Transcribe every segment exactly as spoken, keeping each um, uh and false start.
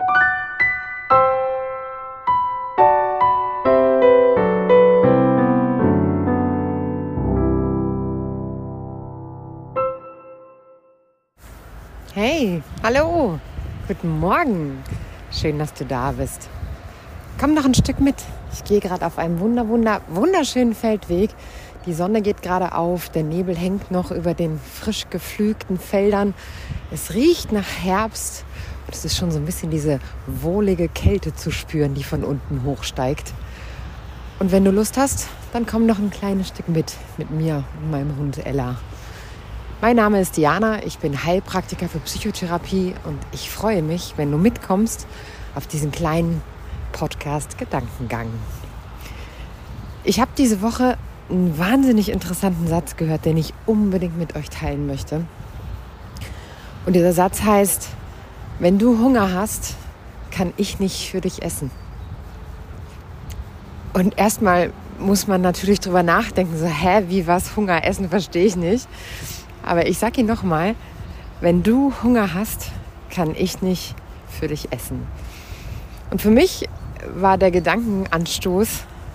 Hey, hallo, guten Morgen. Schön, dass du da bist. Komm noch ein Stück mit. Ich gehe gerade auf einem wunder, wunder, wunderschönen Feldweg. Die Sonne geht gerade auf, der Nebel hängt noch über den frisch gepflügten Feldern. Es riecht nach Herbst und es ist schon so ein bisschen diese wohlige Kälte zu spüren, die von unten hochsteigt. Und wenn du Lust hast, dann komm noch ein kleines Stück mit, mit mir und meinem Hund Ella. Mein Name ist Diana, ich bin Heilpraktiker für Psychotherapie und ich freue mich, wenn du mitkommst auf diesen kleinen Podcast Gedankengang. Ich habe diese Woche einen wahnsinnig interessanten Satz gehört, den ich unbedingt mit euch teilen möchte. Und dieser Satz heißt: Wenn du Hunger hast, kann ich nicht für dich essen. Und erstmal muss man natürlich drüber nachdenken, so, hä, wie was, Hunger, Essen, verstehe ich nicht. Aber ich sage Ihnen nochmal, wenn du Hunger hast, kann ich nicht für dich essen. Und für mich war der Gedankenanstoß,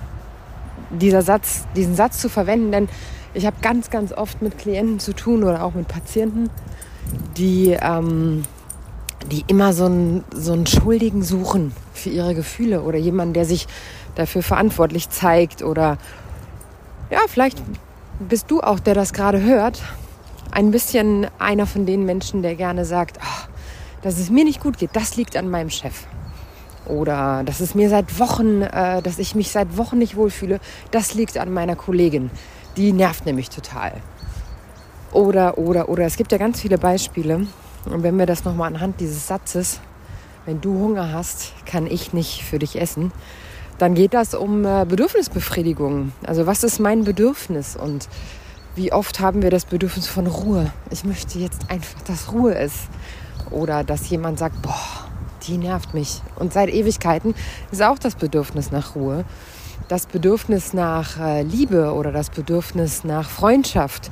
dieser Satz, diesen Satz zu verwenden, denn ich habe ganz, ganz oft mit Klienten zu tun oder auch mit Patienten, die, ähm, die immer so einen, so einen Schuldigen suchen für ihre Gefühle oder jemanden, der sich dafür verantwortlich zeigt oder ja, vielleicht bist du auch, der das gerade hört, ein bisschen einer von den Menschen, der gerne sagt, oh, dass es mir nicht gut geht, das liegt an meinem Chef. Oder dass es mir seit Wochen, äh, dass ich mich seit Wochen nicht wohlfühle, das liegt an meiner Kollegin. Die nervt nämlich total. Oder, oder, oder. Es gibt ja ganz viele Beispiele. Und wenn wir das nochmal anhand dieses Satzes, wenn du Hunger hast, kann ich nicht für dich essen, dann geht das um äh, Bedürfnisbefriedigung. Also was ist mein Bedürfnis? Und wie oft haben wir das Bedürfnis von Ruhe? Ich möchte jetzt einfach, dass Ruhe ist. Oder dass jemand sagt, boah, die nervt mich. Und seit Ewigkeiten ist auch das Bedürfnis nach Ruhe. Das Bedürfnis nach äh, Liebe oder das Bedürfnis nach Freundschaft.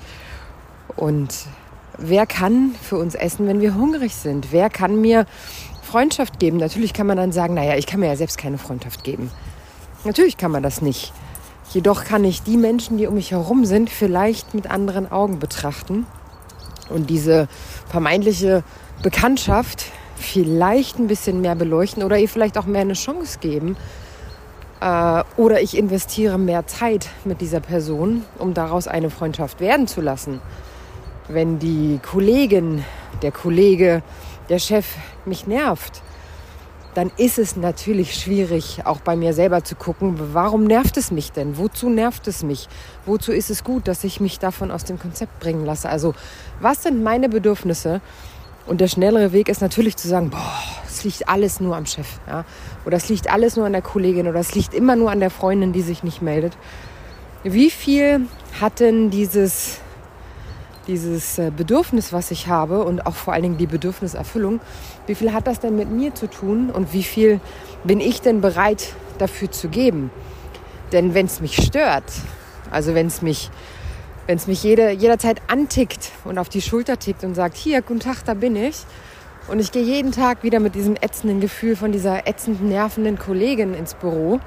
Und wer kann für uns essen, wenn wir hungrig sind? Wer kann mir Freundschaft geben? Natürlich kann man dann sagen, naja, ich kann mir ja selbst keine Freundschaft geben. Natürlich kann man das nicht. Jedoch kann ich die Menschen, die um mich herum sind, vielleicht mit anderen Augen betrachten und diese vermeintliche Bekanntschaft vielleicht ein bisschen mehr beleuchten oder ihr vielleicht auch mehr eine Chance geben. Äh, oder ich investiere mehr Zeit mit dieser Person, um daraus eine Freundschaft werden zu lassen. Wenn die Kollegin, der Kollege, der Chef mich nervt, dann ist es natürlich schwierig, auch bei mir selber zu gucken, warum nervt es mich denn? Wozu nervt es mich? Wozu ist es gut, dass ich mich davon aus dem Konzept bringen lasse? Also, was sind meine Bedürfnisse? Und der schnellere Weg ist natürlich zu sagen, boah, es liegt alles nur am Chef. Ja? Oder es liegt alles nur an der Kollegin oder es liegt immer nur an der Freundin, die sich nicht meldet. Wie viel hat denn dieses... dieses Bedürfnis, was ich habe und auch vor allen Dingen die Bedürfniserfüllung, wie viel hat das denn mit mir zu tun und wie viel bin ich denn bereit dafür zu geben? Denn wenn es mich stört, also wenn es mich, wenn es mich jede, jederzeit antickt und auf die Schulter tickt und sagt, hier, guten Tag, da bin ich, und ich gehe jeden Tag wieder mit diesem ätzenden Gefühl von dieser ätzenden, nervenden Kollegin ins Büro,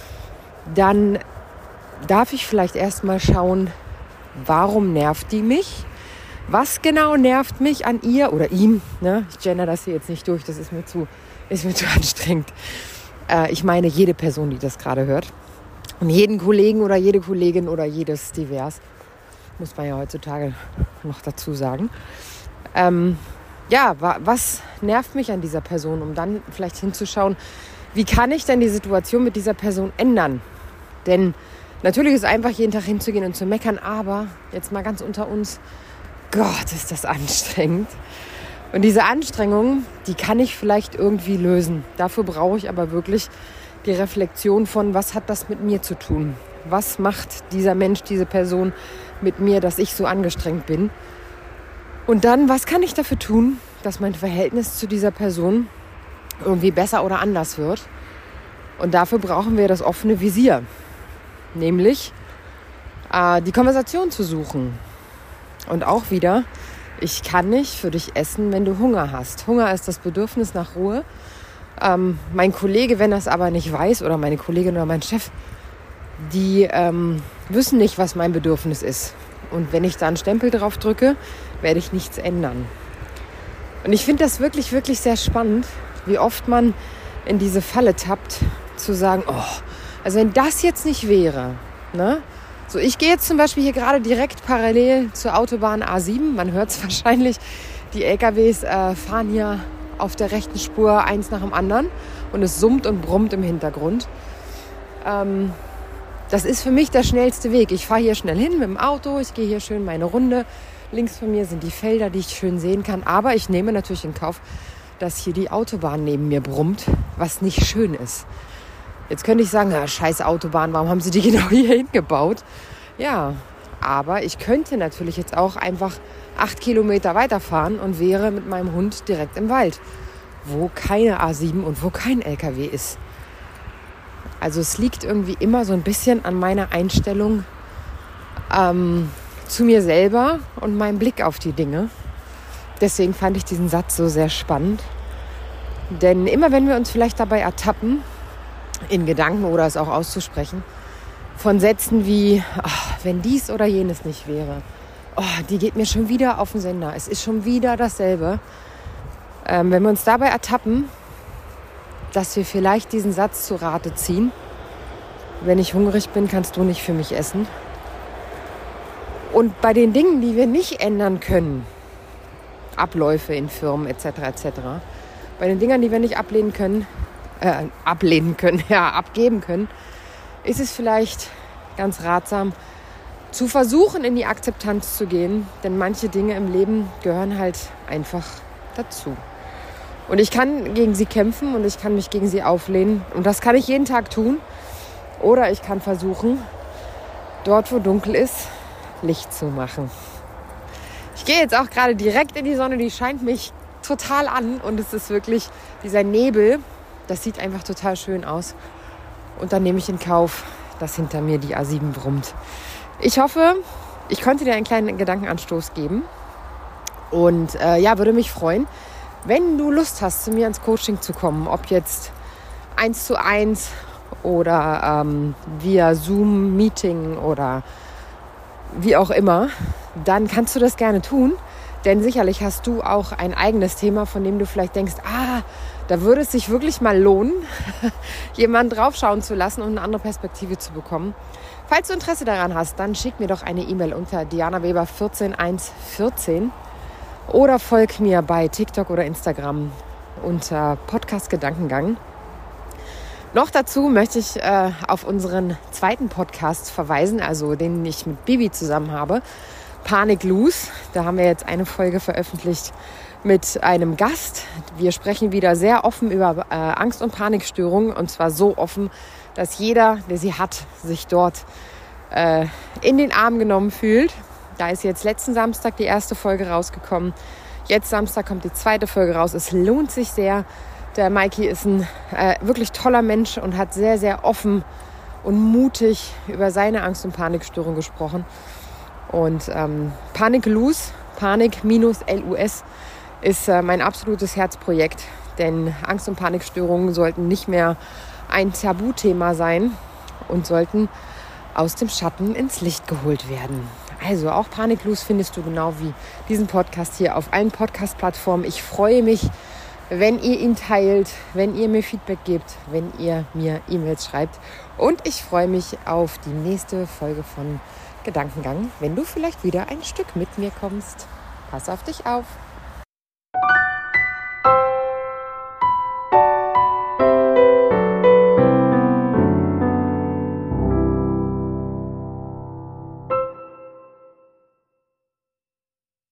dann darf ich vielleicht erstmal schauen, warum nervt die mich? Was genau nervt mich an ihr oder ihm? Ne? Ich gender das hier jetzt nicht durch, das ist mir zu, ist mir zu anstrengend. Äh, ich meine jede Person, die das gerade hört. Und jeden Kollegen oder jede Kollegin oder jedes divers. Muss man ja heutzutage noch dazu sagen. Ähm, ja, wa- was nervt mich an dieser Person? Um dann vielleicht hinzuschauen, wie kann ich denn die Situation mit dieser Person ändern? Denn natürlich ist es einfach, jeden Tag hinzugehen und zu meckern, aber jetzt mal ganz unter uns, Gott, ist das anstrengend. Und diese Anstrengung, die kann ich vielleicht irgendwie lösen. Dafür brauche ich aber wirklich die Reflexion von, was hat das mit mir zu tun? Was macht dieser Mensch, diese Person mit mir, dass ich so angestrengt bin? Und dann, was kann ich dafür tun, dass mein Verhältnis zu dieser Person irgendwie besser oder anders wird? Und dafür brauchen wir das offene Visier. Nämlich äh, die Konversation zu suchen. Und auch wieder, ich kann nicht für dich essen, wenn du Hunger hast. Hunger ist das Bedürfnis nach Ruhe. Ähm, mein Kollege, wenn er es aber nicht weiß, oder meine Kollegin oder mein Chef, die ähm, wissen nicht, was mein Bedürfnis ist. Und wenn ich da einen Stempel drauf drücke, werde ich nichts ändern. Und ich finde das wirklich, wirklich sehr spannend, wie oft man in diese Falle tappt, zu sagen, oh, also wenn das jetzt nicht wäre, ne? So, ich gehe jetzt zum Beispiel hier gerade direkt parallel zur Autobahn A sieben. Man hört es wahrscheinlich, die L K Ws äh, fahren hier auf der rechten Spur eins nach dem anderen und es summt und brummt im Hintergrund. Ähm, das ist für mich der schnellste Weg. Ich fahre hier schnell hin mit dem Auto, ich gehe hier schön meine Runde. Links von mir sind die Felder, die ich schön sehen kann. Aber ich nehme natürlich in Kauf, dass hier die Autobahn neben mir brummt, was nicht schön ist. Jetzt könnte ich sagen, ja, scheiß Autobahn, warum haben sie die genau hier hingebaut? Ja, aber ich könnte natürlich jetzt auch einfach acht Kilometer weiterfahren und wäre mit meinem Hund direkt im Wald, wo keine A sieben und wo kein L K W ist. Also es liegt irgendwie immer so ein bisschen an meiner Einstellung ähm, zu mir selber und meinem Blick auf die Dinge. Deswegen fand ich diesen Satz so sehr spannend. Denn immer wenn wir uns vielleicht dabei ertappen, in Gedanken oder es auch auszusprechen, von Sätzen wie, oh, wenn dies oder jenes nicht wäre, oh, die geht mir schon wieder auf den Sender, es ist schon wieder dasselbe. Ähm, wenn wir uns dabei ertappen, dass wir vielleicht diesen Satz zu Rate ziehen, wenn ich hungrig bin, kannst du nicht für mich essen. Und bei den Dingen, die wir nicht ändern können, Abläufe in Firmen et cetera et cetera, bei den Dingern, die wir nicht ablehnen können, Äh, ablehnen können, ja, abgeben können, ist es vielleicht ganz ratsam, zu versuchen, in die Akzeptanz zu gehen, denn manche Dinge im Leben gehören halt einfach dazu. Und ich kann gegen sie kämpfen und ich kann mich gegen sie auflehnen und das kann ich jeden Tag tun. Oder ich kann versuchen, dort, wo dunkel ist, Licht zu machen. Ich gehe jetzt auch gerade direkt in die Sonne, die scheint mich total an und es ist wirklich dieser Nebel. Das sieht einfach total schön aus. Und dann nehme ich in Kauf, dass hinter mir die A sieben brummt. Ich hoffe, ich konnte dir einen kleinen Gedankenanstoß geben. Und äh, ja, würde mich freuen, wenn du Lust hast, zu mir ins Coaching zu kommen. Ob jetzt eins zu eins oder ähm, via Zoom-Meeting oder wie auch immer. Dann kannst du das gerne tun. Denn sicherlich hast du auch ein eigenes Thema, von dem du vielleicht denkst, ah, da würde es sich wirklich mal lohnen, jemanden draufschauen zu lassen und eine andere Perspektive zu bekommen. Falls du Interesse daran hast, dann schick mir doch eine E-Mail unter diana weber vierzehn eins vierzehn oder folg mir bei TikTok oder Instagram unter Podcast Gedankengang. Noch dazu möchte ich äh, auf unseren zweiten Podcast verweisen, also den ich mit Bibi zusammen habe, Panik Loose. Da haben wir jetzt eine Folge veröffentlicht mit einem Gast. Wir sprechen wieder sehr offen über äh, Angst- und Panikstörungen und zwar so offen, dass jeder, der sie hat, sich dort äh, in den Arm genommen fühlt. Da ist jetzt letzten Samstag die erste Folge rausgekommen. Jetzt Samstag kommt die zweite Folge raus. Es lohnt sich sehr. Der Maiki ist ein äh, wirklich toller Mensch und hat sehr, sehr offen und mutig über seine Angst- und Panikstörung gesprochen. Und ähm, Panik Loose, Panik minus L U S, ist äh, mein absolutes Herzprojekt. Denn Angst- und Panikstörungen sollten nicht mehr ein Tabuthema sein und sollten aus dem Schatten ins Licht geholt werden. Also auch Panik Loose findest du genau wie diesen Podcast hier auf allen Podcast-Plattformen. Ich freue mich, wenn ihr ihn teilt, wenn ihr mir Feedback gebt, wenn ihr mir E-Mails schreibt. Und ich freue mich auf die nächste Folge von Gedankengang, wenn du vielleicht wieder ein Stück mit mir kommst. Pass auf dich auf.